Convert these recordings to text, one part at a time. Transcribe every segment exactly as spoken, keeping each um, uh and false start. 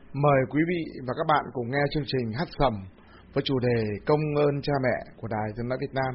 Mời quý vị và các bạn cùng nghe chương trình Hát Sẩm với chủ đề Công ơn cha mẹ của Đài Tiếng nói Việt Nam.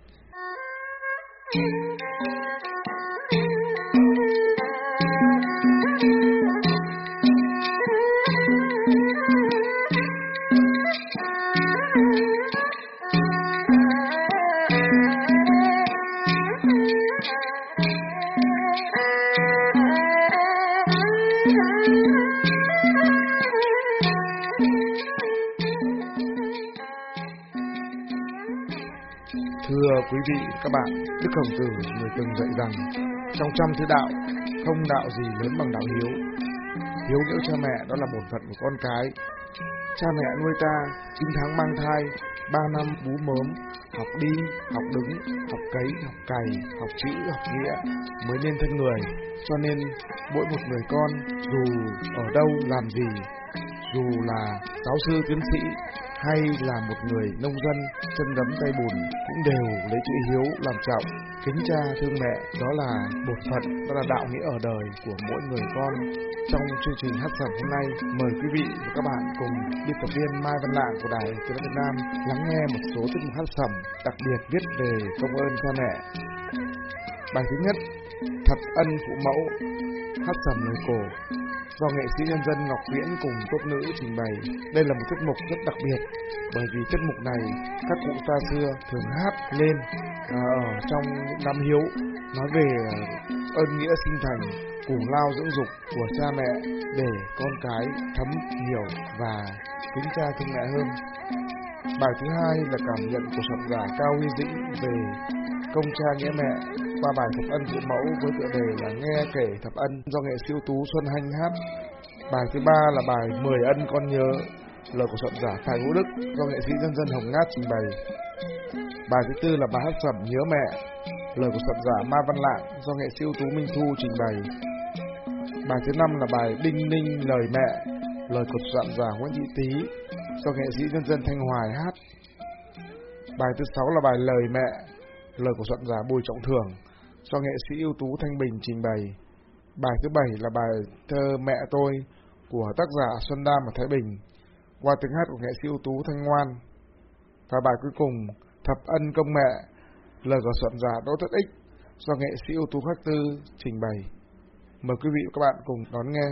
Thưa quý vị và các bạn, Đức Khổng Tử người từng dạy rằng trong trăm thứ đạo, không đạo gì lớn bằng đạo hiếu. Hiếu nghĩa cha mẹ đó là bổn phận của con cái. Cha mẹ nuôi ta chín tháng mang thai, ba năm bú mớm, học đi, học đứng, học cấy, học cày, học chữ, học nghĩa mới nên thân người. Cho nên mỗi một người con dù ở đâu làm gì, dù là giáo sư tiến sĩ hay là một người nông dân chân đấm tay bùn cũng đều lấy chữ hiếu làm trọng, kính cha thương mẹ, đó là bổn phận, đó là đạo nghĩa ở đời của mỗi người con. Trong chương trình Hát Sẩm hôm nay, mời quý vị và các bạn cùng biên tập viên Mai Văn Lạng của Đài Tiếng nói Việt Nam lắng nghe một số tiết mục hát sẩm đặc biệt viết về công ơn cha mẹ. Bài thứ nhất, Thập ân phụ mẫu, hát sẩm lời cổ, do nghệ sĩ nhân dân Ngọc Viễn cùng tốt nữ trình bày. Đây là một tiết mục rất đặc biệt, bởi vì tiết mục này các cụ ta xưa thường hát lên à, ở trong những đám hiếu, nói về ơn nghĩa sinh thành, củ lao dưỡng dục của cha mẹ để con cái thấm hiểu và kính cha thương mẹ hơn. Bài thứ hai là cảm nhận của soạn giả Cao Huy Dĩnh về công cha nghĩa mẹ qua bài Thập ân phụ mẫu với tựa đề là Nghe kể thập ân do nghệ sĩ ưu tú Xuân Hanh hát. Bài thứ ba là bài Mười ân con nhớ, lời của soạn giả Phạm Hữu Đức do nghệ sĩ nhân dân Hồng Ngát trình bày. Bài thứ tư là bài hát sẩm Nhớ mẹ, lời của soạn giả Mai Văn Lạng do nghệ sĩ ưu tú Minh Thu trình bày. Bài thứ năm là bài Đinh ninh lời mẹ, lời của soạn giả Nguyễn Thị Tý do nghệ sĩ nhân dân Thanh Hoài hát. Bài thứ sáu là bài Lời mẹ, lời của soạn giả Bùi Trọng Thưởng do nghệ sĩ ưu tú Thanh Bình trình bày. Bài thứ bảy là bài Thơ mẹ tôi của tác giả Xuân Đam ở Thái Bình qua tiếng hát của nghệ sĩ ưu tú Thanh Ngoan. Và bài cuối cùng Thập ân công mẹ, lời của soạn giả Đỗ Tất Ích do nghệ sĩ ưu tú Khắc Tư trình bày. Mời quý vị và các bạn cùng đón nghe.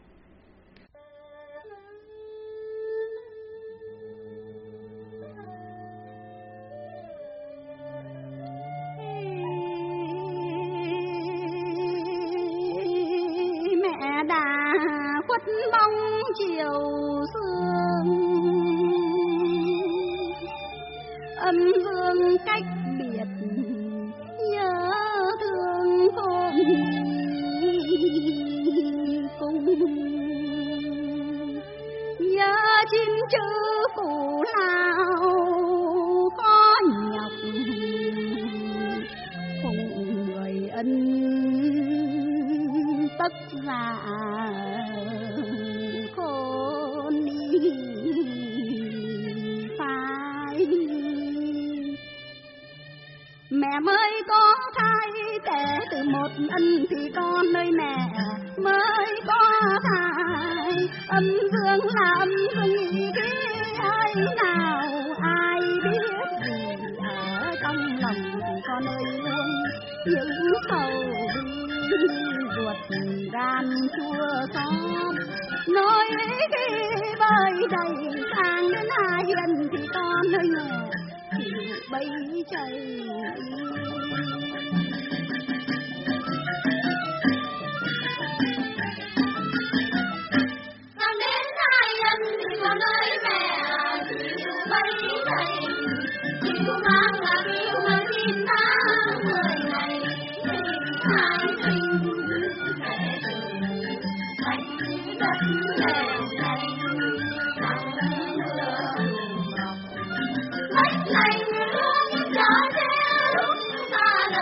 Mẹ đã khuất bóng chiều sương, âm dương cách biệt nhớ thương khôn cùng, nhớ chín chữ củ lao khó nhọc cùng người ân tất dạ khôn phai. Mẹ mới có thai kể từ một ân thì con nơi mẹ mới có thai, âm dương là âm dương ý ai nào ai biết gì ở trong lòng con ơi luôn những sầu bi ruột gan chua xót. Nói khi bơi đầy sang đến hai lần thì con ơi mẹ chịu bay chạy. Sang đến hai lần thì con ơi mẹ chịu bay chạy, chịu mang là yêu mang tin ta mười ngày thì hai sinh mẹ từ thành đất lẻ lành nắng mưa ngọc lạnh lạnh luôn gió theo lúc ta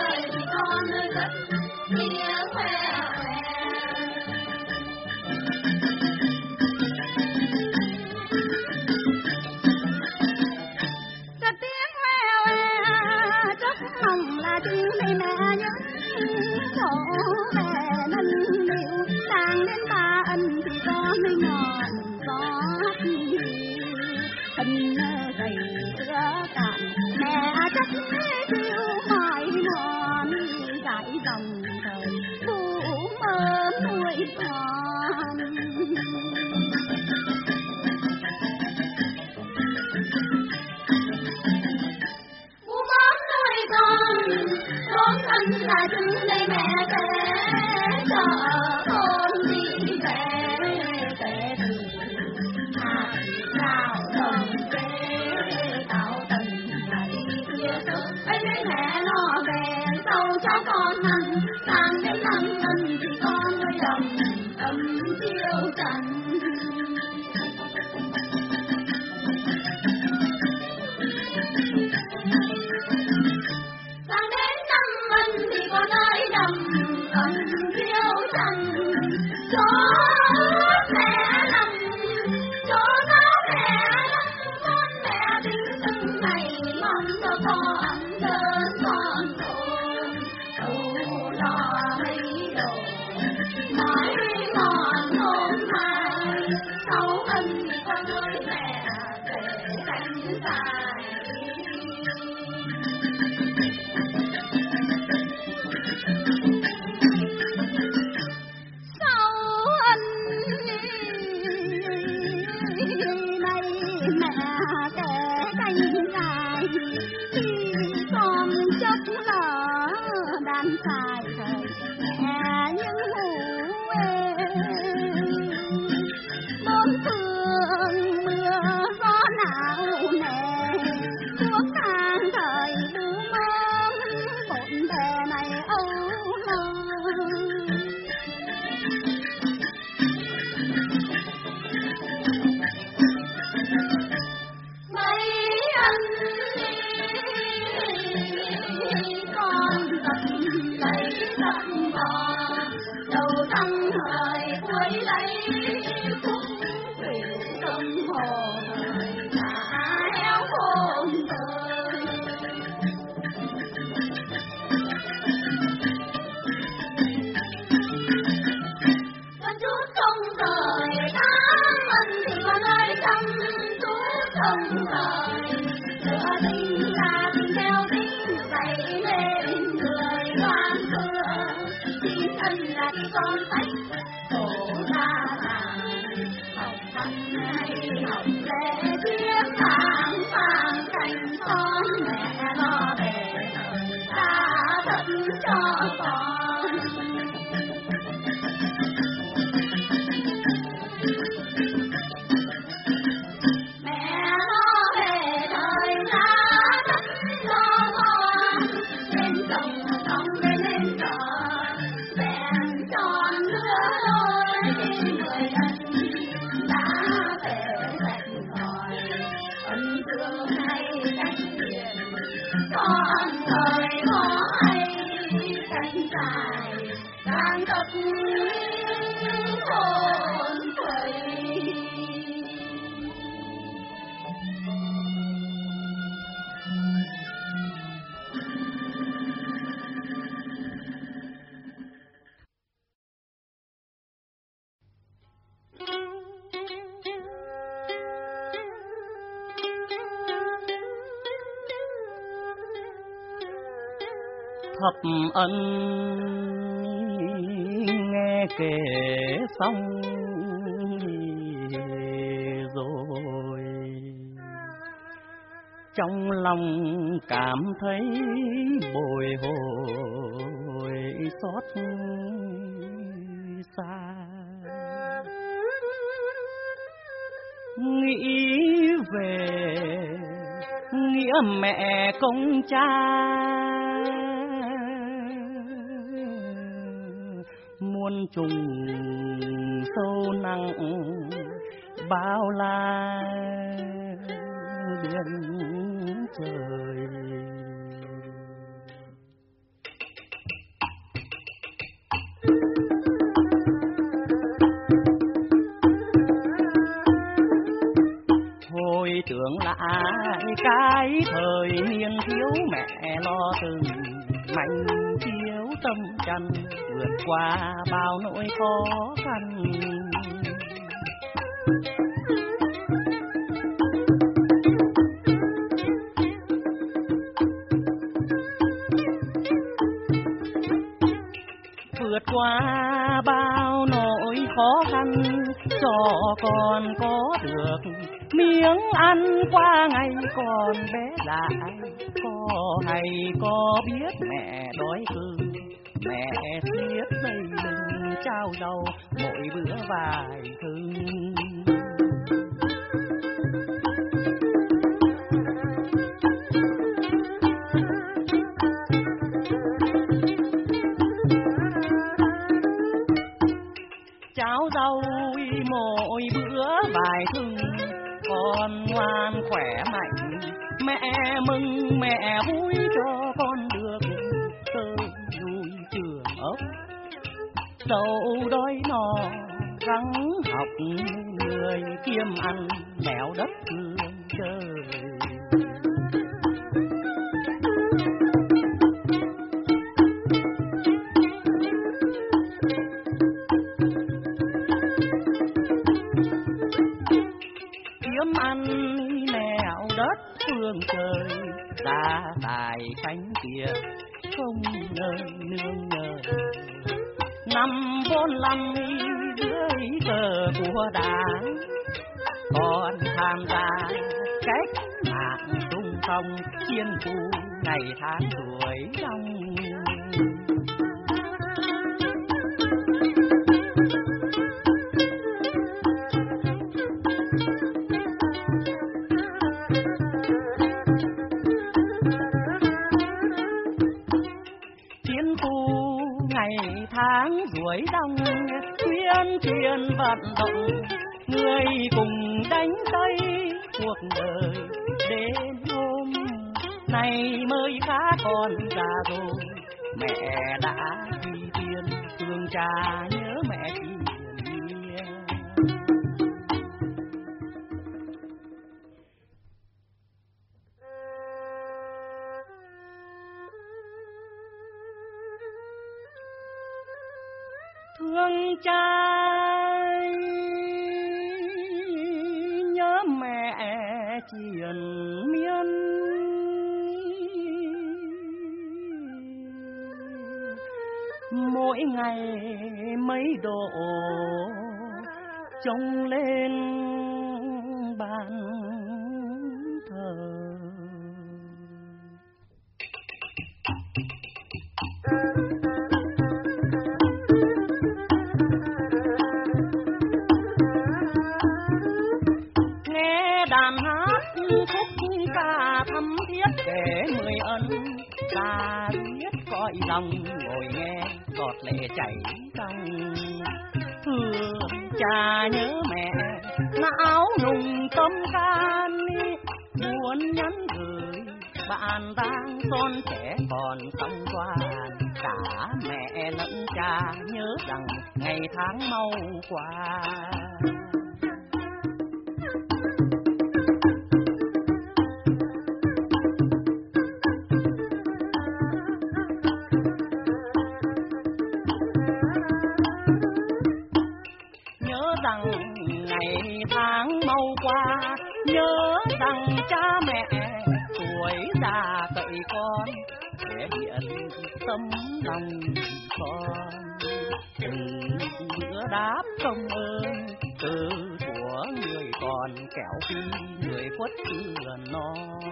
trần. Sang đến năm mình thì có nơi đầm ẩn kiêu trần, chỗ mẹ nằm, chỗ đó mẹ nằm, con mẹ đứng từng ngày mong cho con lớn con khôn, đủ lo mấy đồ nói ngọn hôm mai, sau ân thì con ơi mẹ về cánh dài. Xài thời mẹ những hủ êm bốn phương mưa gió não nề, thuốc thang thời bú mớm bộn bề này âu lo. Mấy anh lấy tâm bò đầu tăng thời cuối lấy phúc thủy tâm hồ đã héo khôn đời. Con chút không rời tám ân thì con ơi chăm chút không rời, lửa tình là tình theo tính dậy lên người loan xưa, xin ân là đi con sách cổ ra làng, học văn hay học lễ chiếc hàng vàng cành con mẹ lo về thời ta thật cho con. Mẹ lo về thời ta thật cho con, lên trồng trồng lên lên tròn bèn tròn lứa đôi mười lần đã về lạnh hỏi ân thương hay cách tiền con thời có hay cánh dài càng tập hồn quầy. Thập ân nghe kể xong rồi, trong lòng cảm thấy bồi hồi xót xa, nghĩ về nghĩa mẹ công cha, muôn trùng sâu nặng bao la biển trời. Hồi tưởng lại cái thời niên thiếu mẹ lo từng mạnh chiếu tâm trần, vượt qua bao nỗi khó khăn. Vượt qua bao nỗi khó khăn cho con có được miếng ăn qua ngày còn bé lại. Có hay có biết mẹ đói cơm, mẹ xiết dây lưng trao rau mỗi bữa vài thừng. Cháo rau bài thưng, con ngoan khỏe mạnh, mẹ mừng mẹ vui cho con được cơ vui trường ốc. Dẫu đói no gắng học, người kiêm ăn nẻo đất thương trời. Kiếm ăn nẻo đất phương trời, ta tài cánh kia không nơi nương nhờ. Năm bốn năm dưới cờ của Đảng, còn tham gia cách mạng xung phong, chiến khu ngày tháng tuổi trong. Tháng ruồi đông tuyên truyền vận động, người cùng đánh tay cuộc đời đến hôm nay mới khá còn già rồi. Mẹ đã đi tiên thương cha nhớ mẹ hiền hiền. Thương cha nhớ mẹ triền miên, mỗi ngày mấy độ trông lên bàn thờ. Thắm thiết kể mười ân, ta biết cõi lòng ngồi nghe giọt lệ chảy trong. Thương cha nhớ mẹ não nùng tâm can, muốn nhắn gửi bạn đang son trẻ còn không toàn. Cả mẹ lẫn cha nhớ rằng ngày tháng mau qua. Ngày tháng mau qua, nhớ rằng cha mẹ tuổi già cậy con, để hiện tâm lòng con. Từng bữa đáp công ơn từ của người còn, kẻo khi người khuất thừa non.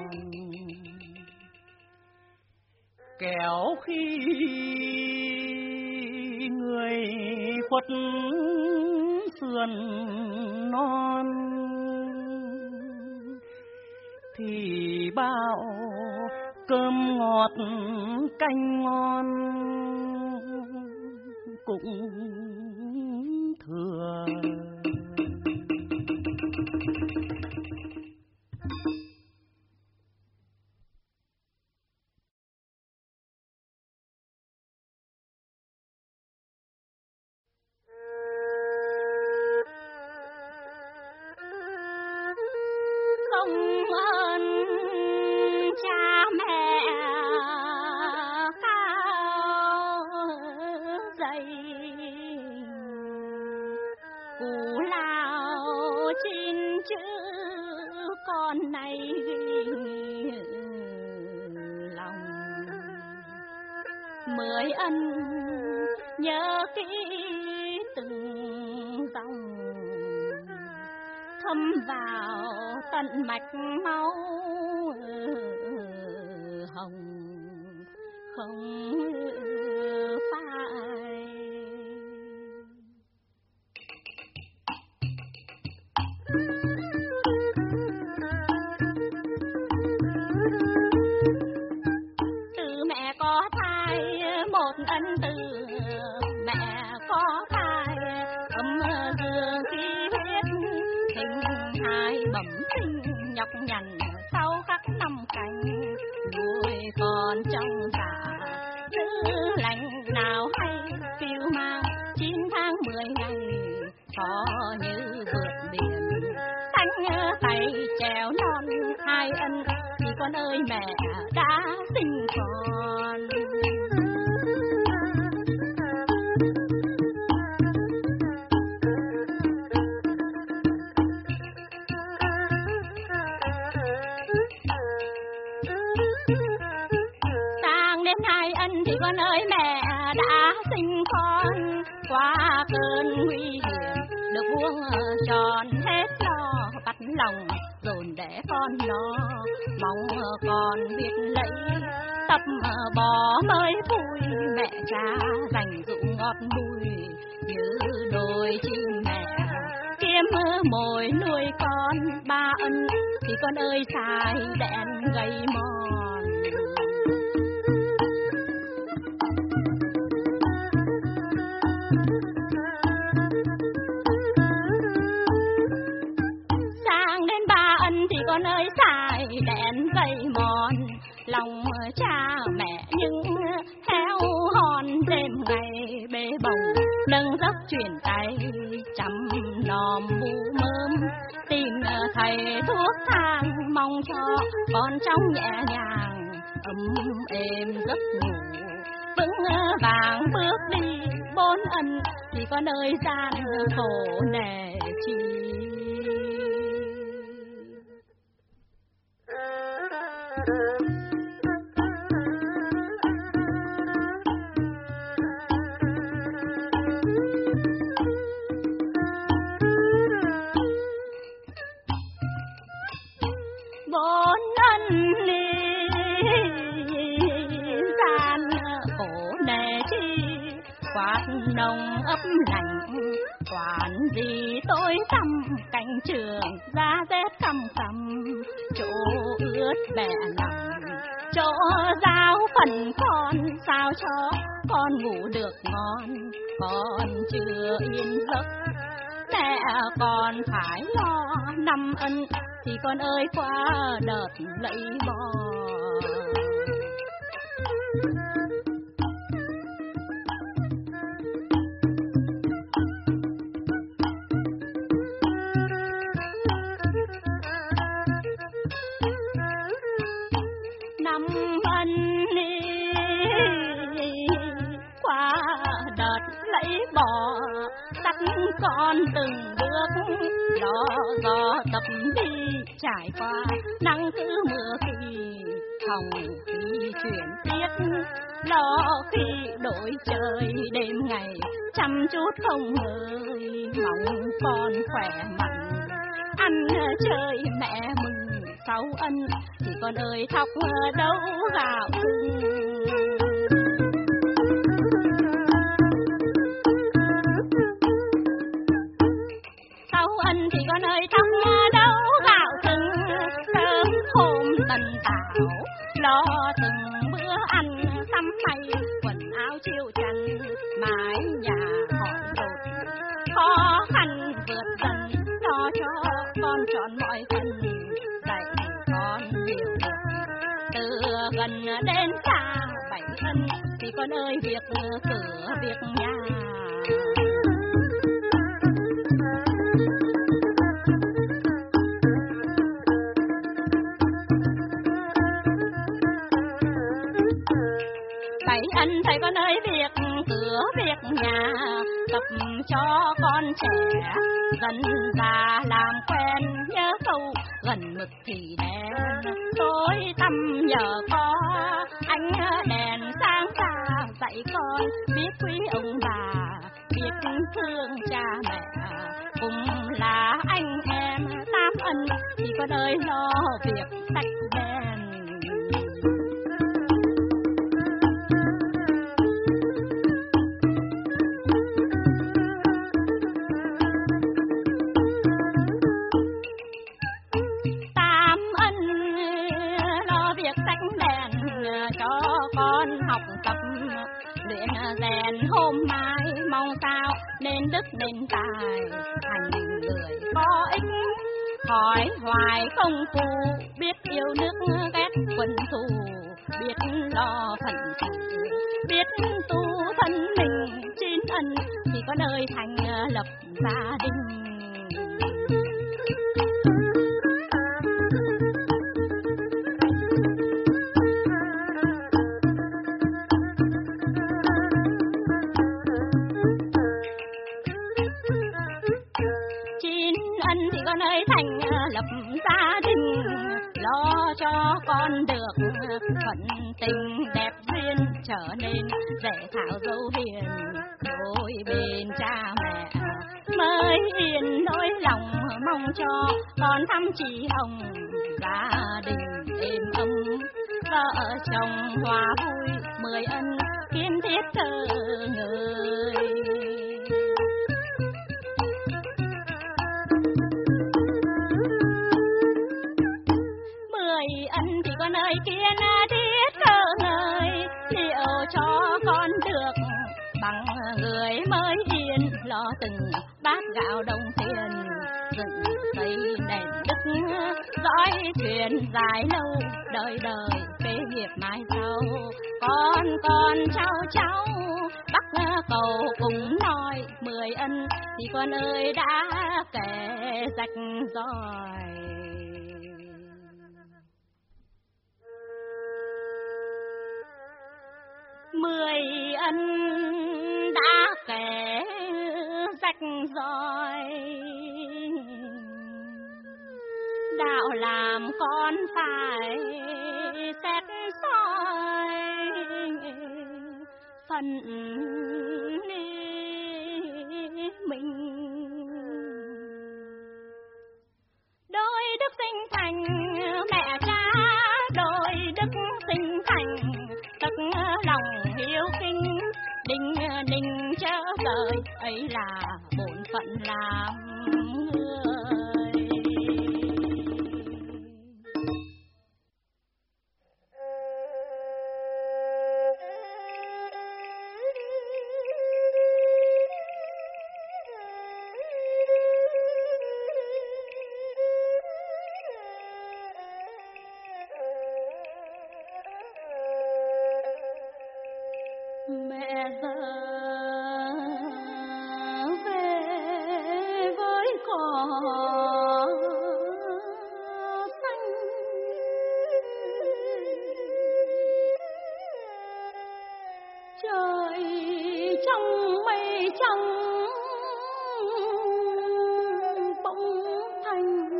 Kẻo khi người khuất sườn non, thì bao cơm ngọt canh ngon cũng thừa. Công ơn cha mẹ cao dày, cù lao chín chữ con này ghi lòng. Mười ân nhớ kỹ từng dòng, thấm vào tận mạch máu hồng không phai. Từ mẹ có thai một ân, từ mẹ có thai ấm dương khí huyết hình hai bẩm sinh nhọc nhằn sau các năm canh, nuôi con trong dạ giữ lành nào hay phiêu mang chín tháng mười ngày, có như vượt biển xanh tay trèo non hai ân, thì con ơi mẹ đã sinh con. Sang đến hai ân thì con ơi mẹ đã sinh con, qua cơn nguy hiểm được vuông tròn hết lo bắt lòng dồn để con nó, mong con biết lấy tập bò mới vui, mẹ cha dành dụ ngọt bùi như đôi chim mẹ kiếm mồi nuôi con ba ân, thì con ơi xài đèn gây mòn. Sang đến ba ân thì con ơi xài đèn gây mòn, lòng cha mẹ những héo hòn đêm ngày bế bồng, nâng giấc chuyển tay chăm nom bu mớm, tìm thầy thuốc thang mong cho con trong nhẹ nhàng ấm êm giấc ngủ, vững vàng bước đi bốn ân, thì con ơi gian khổ nề chi. Bốn ân ly gian khổ nề chi, quát nồng ấp lạnh quản gì tôi tăm cánh trường ra rét căm căm, chỗ ướt bẹ nằm chỗ giao phần con, sao cho con ngủ được ngon, con chưa yên giấc mẹ còn phải lo năm ân, thì con ơi qua đợt lấy bò. Năm ân qua đợt lấy bò, dắt con từng bước lo gió tập đi, trải qua nắng cứ mưa khi hồng khi chuyển tiết, lo khi đổi trời đêm ngày chăm chút không ngơi, mong con khỏe mạnh ăn chơi mẹ mừng sáu ân, thì con ơi thóc đâu gạo cưng. Thì con ơi thóc đâu gạo cưng, sớm hôm tần tảo lo từng bữa ăn sắm may quần áo chiều chăn, mái nhà hỏi rột khó khăn vượt dần, lo cho con trọn mọi phần dạy con hiểu được từ gần đến xa bảy thân, thì con ơi việc cửa việc nhà. Bảy ân thầy con ơi việc cửa việc nhà, tập cho con trẻ dần già làm quen, nhớ câu gần mực thì đèn tối tăm nhờ có ánh đèn sáng ra, dạy con biết quý ông bà biết thương cha mẹ, cùng là anh em tám ân, thì con ơi lo việc sạch đèn. Hôm mai mong sao nên đức nên tài, thành người có ích hỏi hoài không phù, biết yêu nước ghét quân thù, biết lo phận phụ, biết tu thân mình, chín ân thì có nơi thành lập gia đình. Chín ân thì có nơi thành lập gia đình, lo cho con được thuận tình đẹp duyên, trở nên rể thảo dâu hiền, đôi bên cha mẹ mới yên nỗi lòng, mong cho con thăm chị hồng, gia đình êm ấm, vợ chồng hòa vui, mười ân kiên thiết thơ người. Mười ân thì có nơi kiên thiết thơ người, liệu cho con được bằng người mới yên, lo từng bát gạo đồng tiền, dựng xây nền đức, dõi truyền dài lâu, đời đời kế nghiệp mai sau. Con con cháu cháu bắc cầu cùng nói, mười ân thì con ơi đã kể rạch ròi. Mười ân đã kể rạch ròi, đạo làm con phải xét soi, phần mình đôi đức sinh thành mẹ cha, đôi đức sinh thành tức lòng hiếu kính, đình đình chớ đời ấy là bổn phận làm người. Mẹ giờ về với cỏ xanh, trời trong mây trắng bỗng thành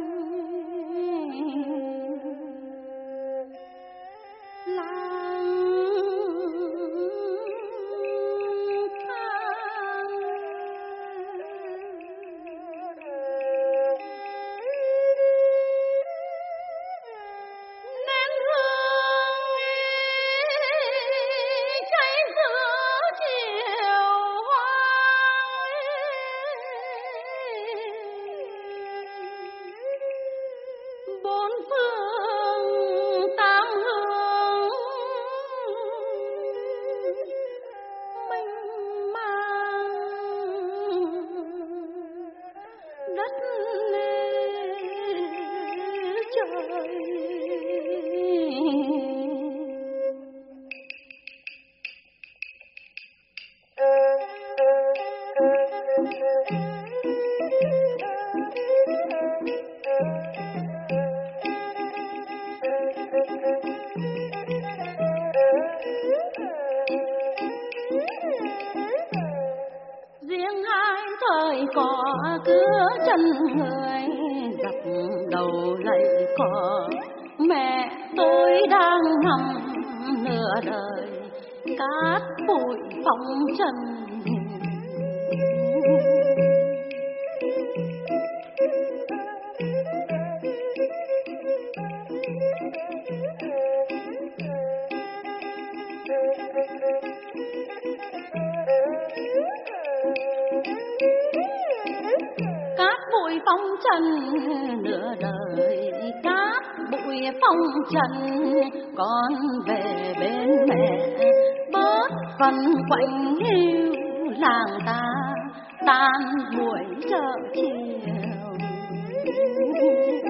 cỏ cứa chân người, dập đầu lạy cỏ. Mẹ tôi đang nằm nửa đời, cát bụi phóng trần. Cát bụi phong trần nửa đời, cát bụi phong trần. Con về bên mẹ bớt phần quạnh hiu, làng ta tan buổi chợ chiều.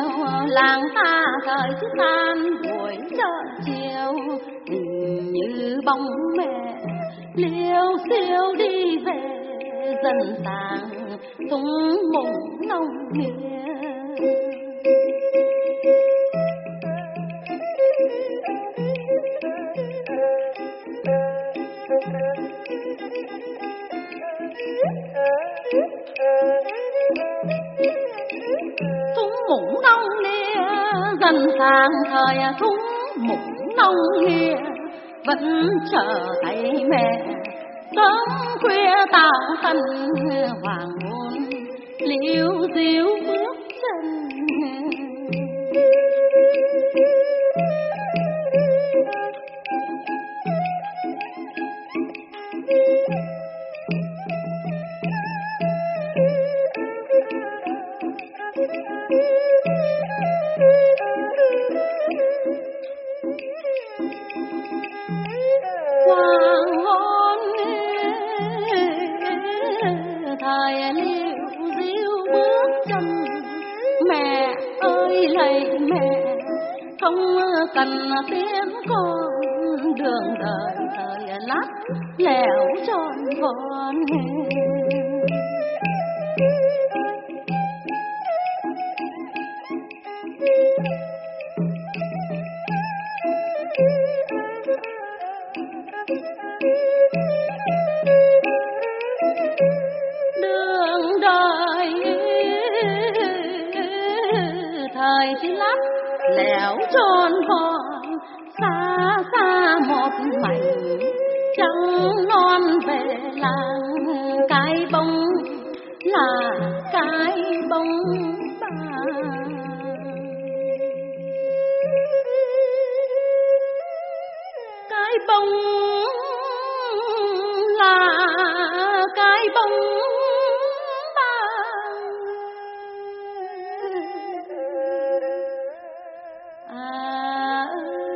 làng ta thời chiếc tan buổi chợ chiều, như bóng mẹ liêu xiêu đi về dần sáng súng mùng nông nghĩa. Súng mùng nông nghĩa dần sáng thời súng mùng nông nghĩa, vẫn chờ tay mẹ sớm khuya tạo thân hoàng hôn liễu diễu bước chân. Hoàng hôn thời liễu diễu bước chân, mẹ ơi lạy mẹ không cần tiếng con, đường đời thời lắt lẻo tròn vòn. Đường đời thời chỉ lắt lẻo tròn vòn, xa xa một mảnh trắng non về làng, cái bóng là cái bóng bà, cái bóng là cái bóng bà. À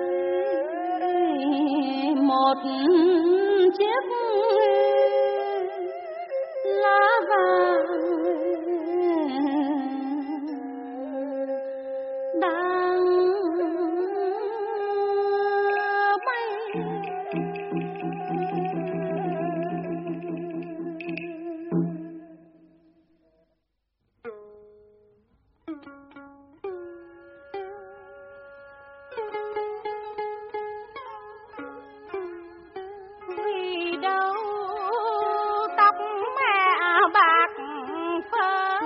ơi, một chiếc lá vàng đang bay. Vì đâu tóc mẹ bạc phơ,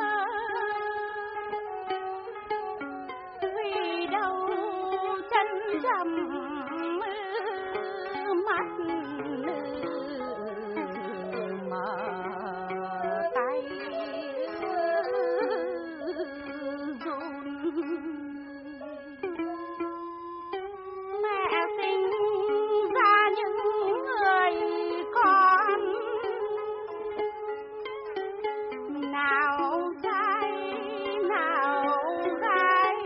vì đâu chân trầm mắt mở tay run. Mẹ sinh ra những người con nào trai nào gái,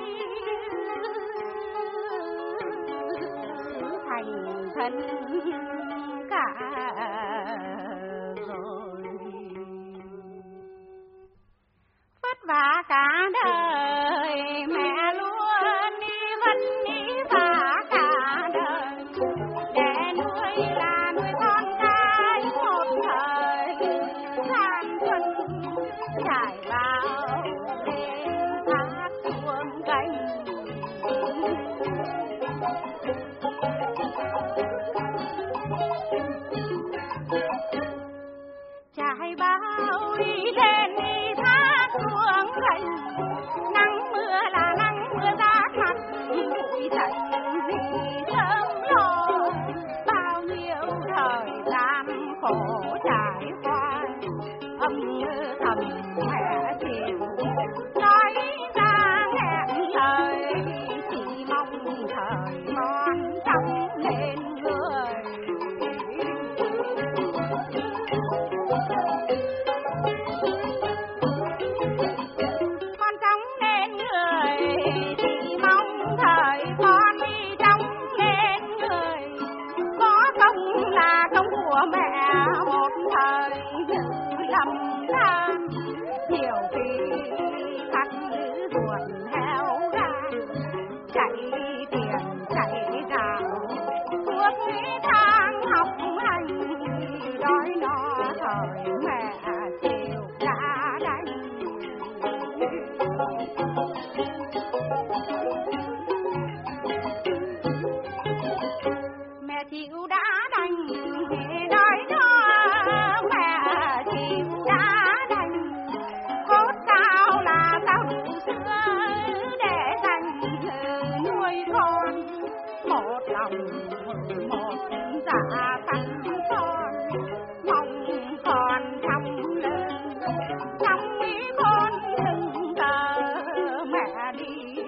thành thân cả rồi, vất vả cả đời mẹ luôn đi vất đi vả cả đời, để nuôi là nuôi con cái một thời gian xuân trải vào đêm thác chuông canh.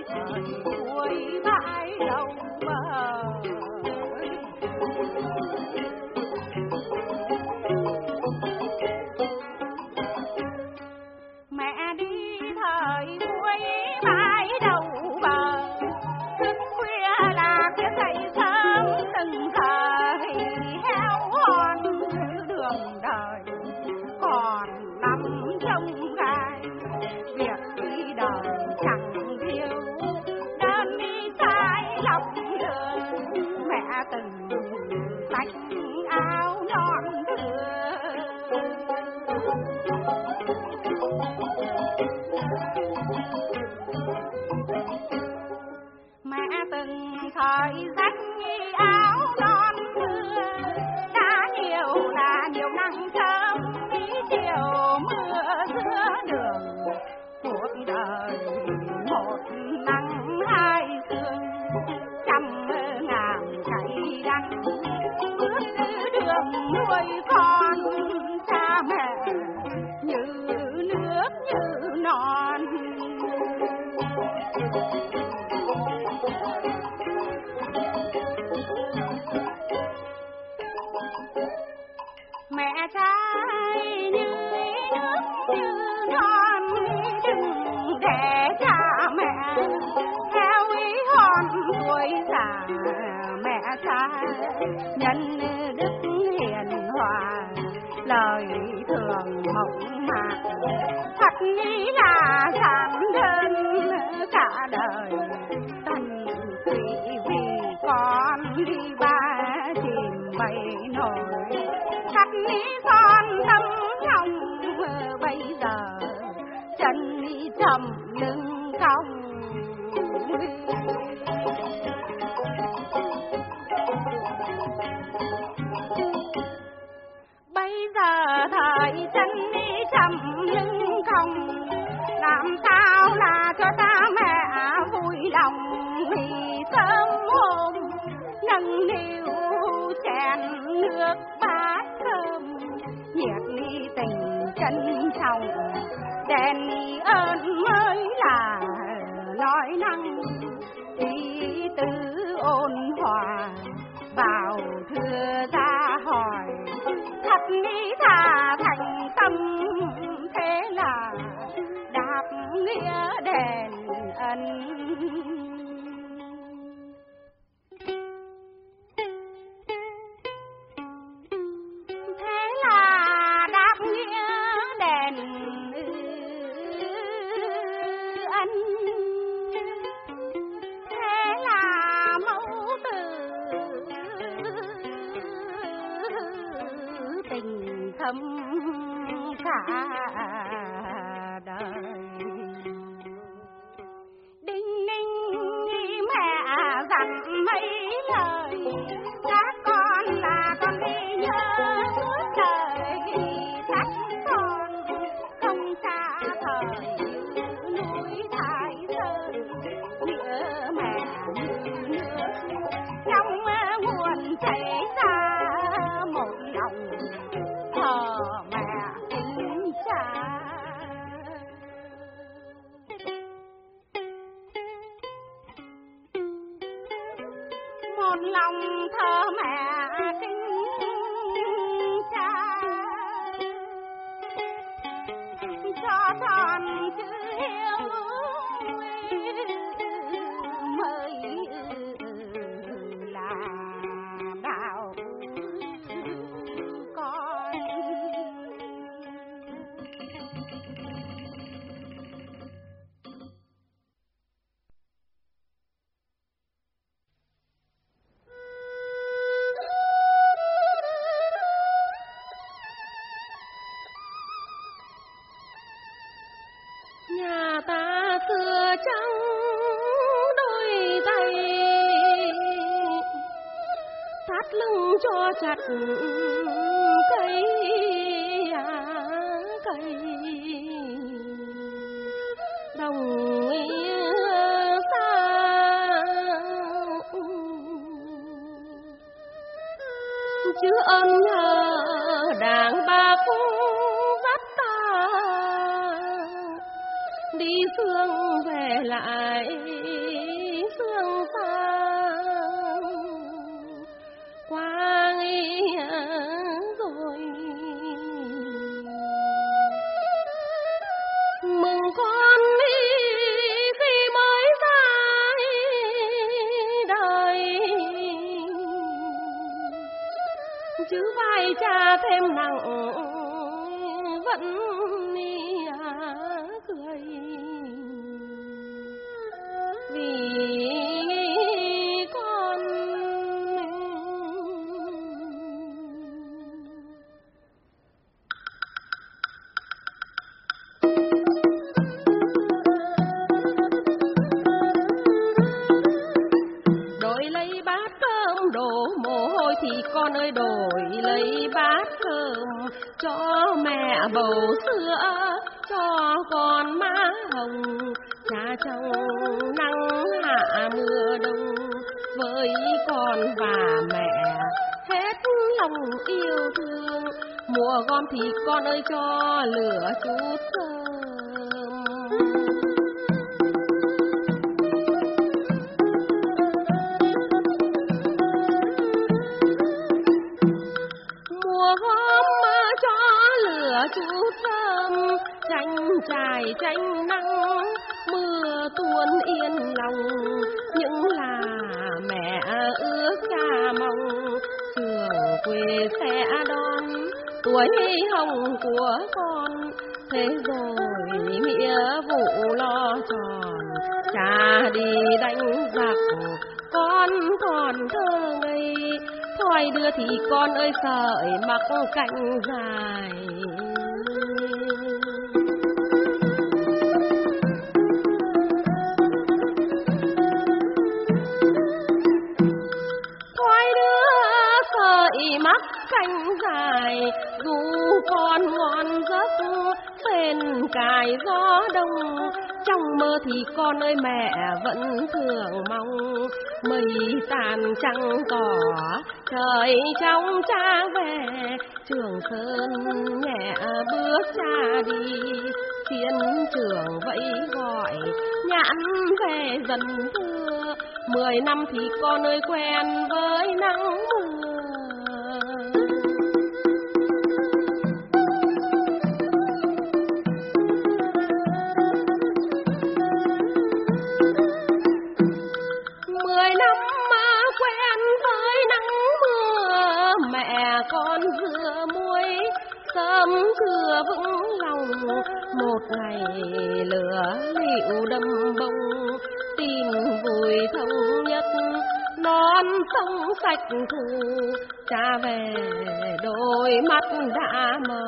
cuối bãi đầu bờ. Mẹ đi thời cuối bãi đầu bờ, thức khuya là khuya dậy sớm từng giờ heo hon đường đời còn nằm trong gai. Việc đi đời chẳng thiếu đơn đi trái lòng đường, mẹ từng tách áo non thừa. Mẹ từng thời rách áo non mưa, đã nhiều là nhiều nắng sớm đi chiều mưa giữa đường. Cuộc đời một nắng hai sương, trăm ngàn cay đắng, bước đường nuôi con cha mẹ như nước như non. Mẹ trai như nước như non, đừng để cha mẹ theo ý hòn tuổi già. Mẹ trai nhân đức hiền hòa, lời thường mộng mạc, thật nghĩ là giản đơn cả đời. Tần tụy vì con đi ba chìm bay nổi, thật nghĩ con tâm lòng bây giờ chân trầm lưng cong. Bây giờ thời chân trầm lưng cong, làm sao là cho cha mẹ vui lòng. Thì sớm hôm nâng niu chén nước bát cơm, nhiệt ly tình trân trọng, đền ơn mới là nói năng. Ý tứ ôn hòa vào thưa ra hỏi, thật nghĩ thà thành tâm, thế là đáp nghĩa đền ân. Thế là đáp nghĩa đền ân, thế là mẫu tử tình thâm cả đời. Đinh ninh mẹ dặn mấy lời, các con là con đi nhớ suốt đời. Thách con không xa thời núi Thái Sơn, nhớ mẹ như nước trong nguồn chảy ra một lòng thờ mẹ kính cha. Một lòng thờ mẹ kính cha, cho tròn chữ hiếu mới là đạo con. Nhà ta xưa trắng đôi tay, thắt lưng cho chặt cây à, cây đồng nghĩa xa, chứ ơn nhờ đảng bác dắt ta đi phương về lại chứ vai cha thêm nặng vẫn cười vì con. Đổi lấy bát cơm đổ mồ hôi thì con ơi đổi lấy bát cơm cho mẹ bầu sữa, cho con má hồng cha trong nắng hạ mưa đông với con và mẹ hết lòng yêu thương. Mùa gom thì con ơi cho lửa chút thơm. Mùa gom cho lửa chút thơm, tranh trải tranh nắng mưa tuôn yên lòng. Những là mẹ ước cha mong trường quê sẽ đón tuổi hồng của con. Thế rồi nghĩa vụ lo tròn, cha đi đánh giặc con còn thơ ngây. Thoi đưa thì con ơi sợi mắc cạnh dài. Thoi đưa sợi mắc cạnh dài, dù con ngon giấc bên cài gió đông. Trong mơ thì con ơi mẹ vẫn thường mong mây tàn trăng tỏ trời trong cha về. Trường Sơn nhẹ bước cha đi, chiến trường vẫy gọi nhãn về dần thưa. Mười năm thì con ơi quen với nắng mưa. Con dừa muối sớm thừa vững lòng, một ngày lửa liệu đâm bông. Tin vui thống nhất non sông sạch thù, cha về đôi mắt đã mờ.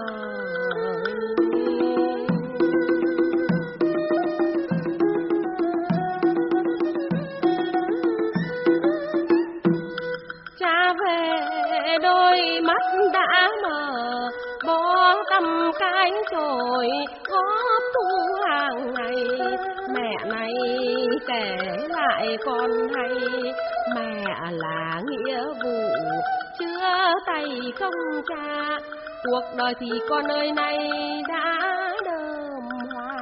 Cha về đôi mắt đã mờ, bỏ tăm cái rồi góp thu hàng ngày. Mẹ này kể lại con hay, mẹ là nghĩa vụ chưa tay công cha. Cuộc đời thì con ơi nay đã đơm hoa,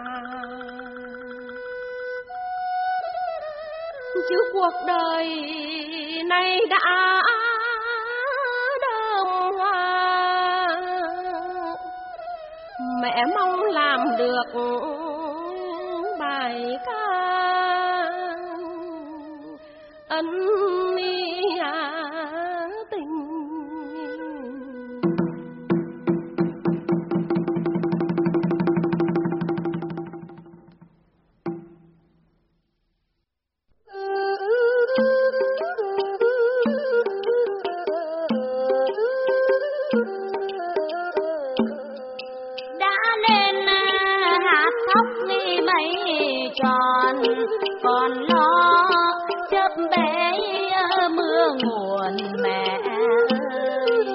chứ cuộc đời này đã đơm hoa. Mẹ mong làm được bài ca ân nghĩa tình. Còn lo chớp bé mưa nguồn mẹ ơi.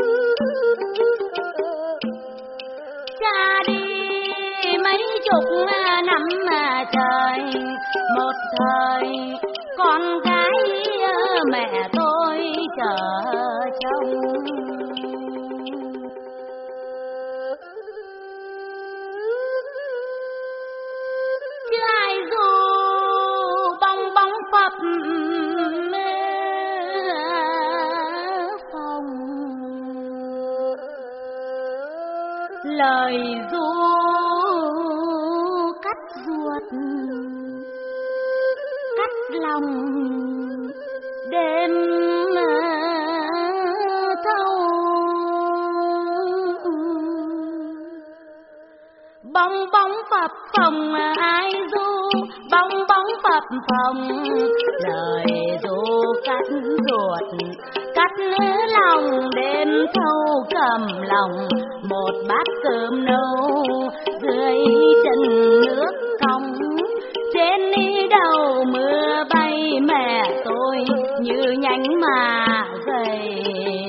Cha đi mấy chục năm mà trời, một thời con gái mẹ tôi chờ trông. Chứ ai dù bong bóng phập phòng, lời ru cắt ruột cắt lòng đêm thâu. bong bóng phập phồng ai du, bong bóng phập phồng lời ru cắt ruột cắt lòng đến thâu cầm lòng một bát cơm nâu dưới chân nước cong trên đi đầu mưa bay mẹ tôi như nhánh mà gầy.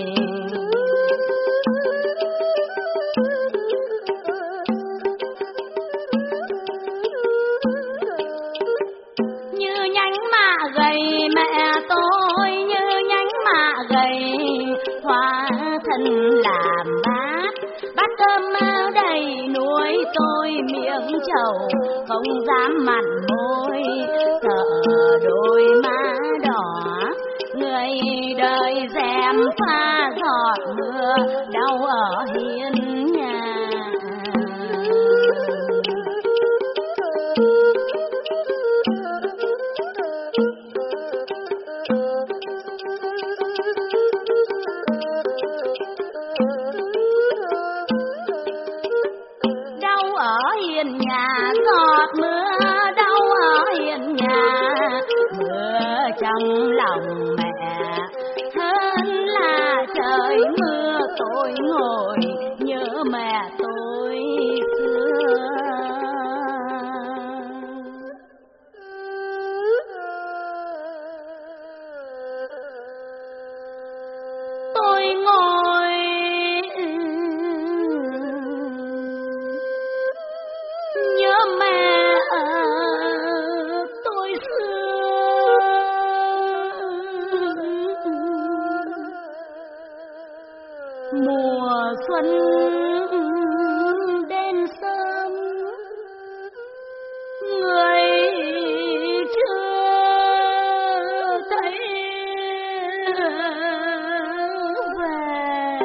Như nhánh mạ gầy mẹ tôi như nhánh mạ gầy hóa thân làm bát bát cơm áo đầy nuôi tôi miệng trầu không dám mặn môi sợ đôi má đỏ người đời rèm pha giọt mưa đau ở hiên nhà. Nhà giọt mưa đau ở hiên nhà mưa trong lòng mẹ hơn là trời mưa tôi ngồi nhớ mẹ tôi xưa. Tôi ngồi nhớ mẹ tôi xưa. Mùa xuân đến sớm người chưa thấy về.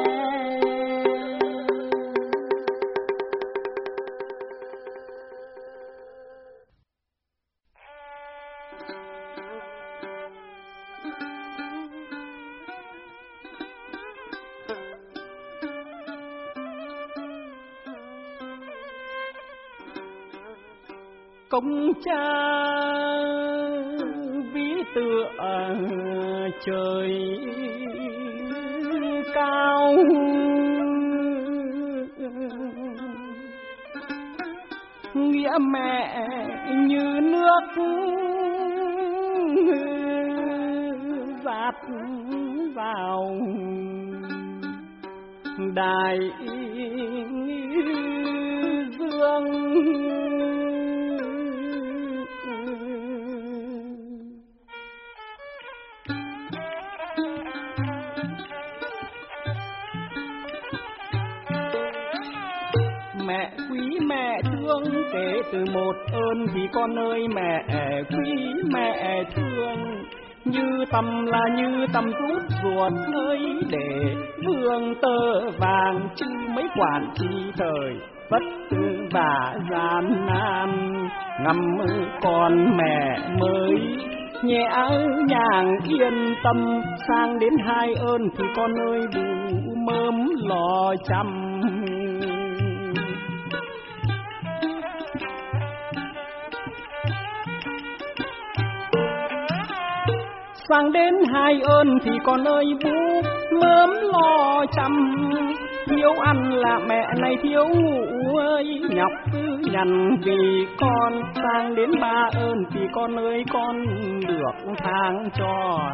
Công cha ví tựa trời cao nghĩa mẹ như nước dạt vào đại dương. Mẹ quý mẹ thương kể từ một ơn thì con ơi mẹ quý mẹ thương như tầm là như tầm rút ruột ơi để vương tơ vàng chứ mấy quản chi thời bất tư và gian nan ngắm con mẹ mới nhẹ nhàng yên tâm sang đến hai ơn thì con ơi đủ mớm lò chăm. Sang đến hai ơn thì con ơi bú mớm lo chăm thiếu ăn là mẹ này thiếu ngủ ơi nhọc cứ nhằn vì con. Sang đến ba ơn thì con ơi con được tháng tròn.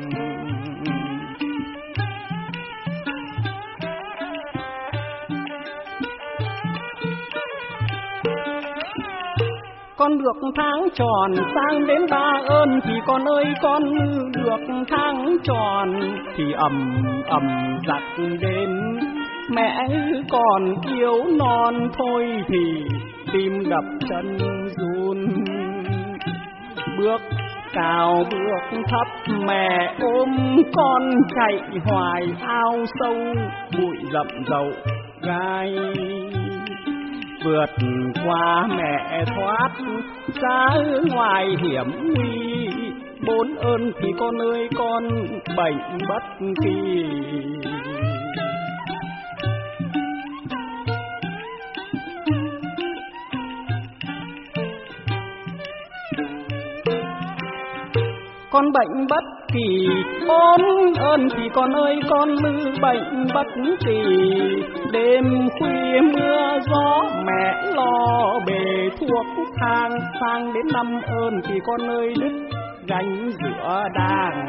Con được tháng tròn sang đến ba ơn thì con ơi con được tháng tròn thì ầm ầm giặt đến mẹ còn yếu non thôi thì tim đập chân run. Bước cao bước thấp mẹ ôm con chạy hoài ao sâu bụi rậm rậu gai vượt qua mẹ thoát ra ngoài hiểm nguy. Bốn ơn thì con ơi con bệnh bất kỳ. con bệnh bất kỳ, ôn ơn thì con ơi con lư bệnh bất kỳ. Đêm khuya mưa gió mẹ lo bề thuốc thang, sang đến năm ơn thì con ơi đứt gánh giữa đàng.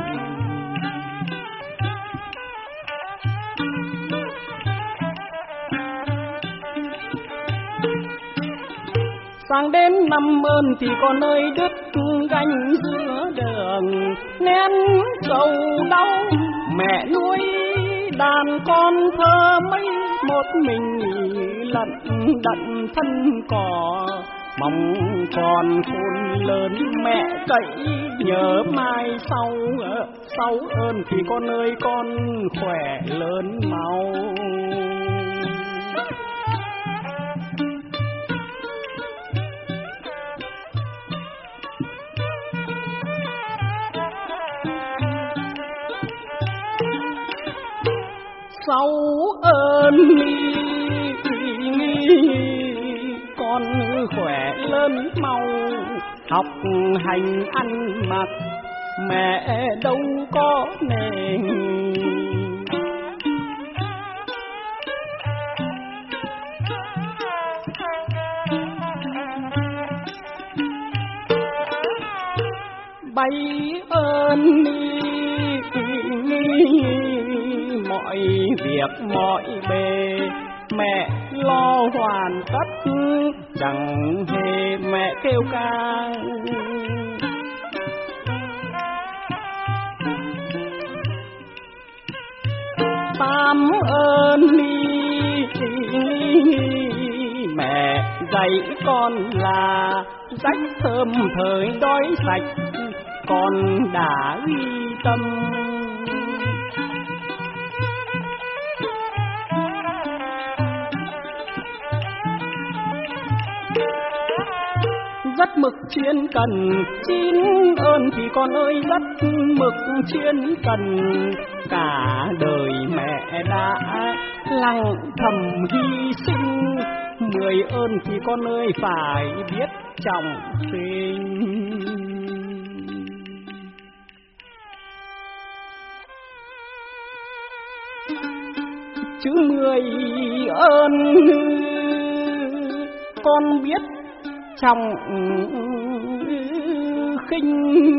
Sang đến năm ơn thì con ơi đứt gánh giữa đường. Nén sầu đau mẹ nuôi đàn con thơ mấy, một mình lận đận thân cỏ. Mong con khôn lớn mẹ cậy nhớ mai sau, sau ơn thì con ơi con khỏe lớn mau. Sau ơn con khỏe lớn mau, học hành ăn mặc mẹ đâu có nền. Bay ơn mọi việc mọi bề mẹ lo hoàn tất, chẳng hề mẹ kêu ca. Tam ơn mẹ dạy con là rách thơm thời đói sạch, con đã ghi tâm. Rất mực chuyên cần, chín ơn thì con ơi rất mực chuyên cần. Cả đời mẹ đã lặng thầm hy sinh, mười ơn thì con ơi phải biết trọng sinh. Chứ mười ơn con biết trọng khinh,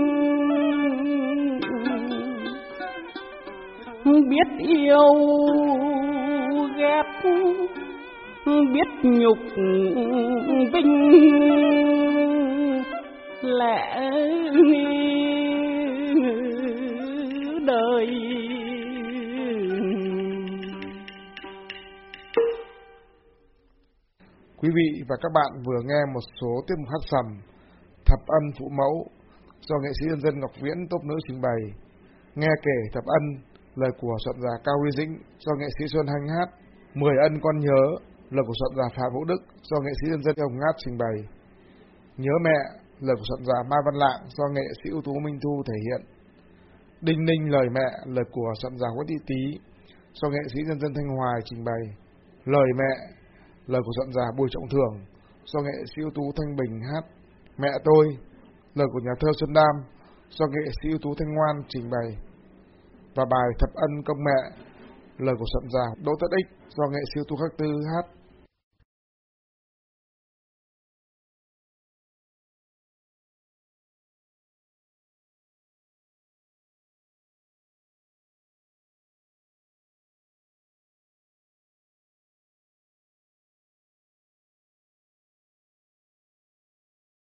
biết yêu ghét, biết nhục vinh lẽ đời. Quý vị và các bạn vừa nghe một số tiết mục hát sầm Thập Ân Phụ Mẫu do nghệ sĩ nhân dân Ngọc Viễn tốp nữ trình bày. Nghe kể Thập Ân, lời của soạn giả Cao Huy Dĩnh do nghệ sĩ Xuân Hanh hát. Mười ân con nhớ, lời của soạn giả Phạm Vũ Đức do nghệ sĩ nhân dân Hồng Ngát trình bày. Nhớ mẹ, lời của soạn giả Mai Văn Lạng do nghệ sĩ ưu tú Minh Thu thể hiện. Đinh ninh lời mẹ, lời của soạn giả Nguyễn Thị Tý do nghệ sĩ nhân dân Thanh Hoài trình bày. Lời mẹ, lời của soạn giả Bùi Trọng Thường do nghệ sĩ ưu tú Thanh Bình hát. Mẹ tôi, lời của nhà thơ Xuân Đam do nghệ sĩ ưu tú Thanh Ngoan trình bày. Và bài Thập Ân Công Mẹ, lời của soạn giả Đỗ Tất Ích do nghệ sĩ ưu tú Khắc Tư hát.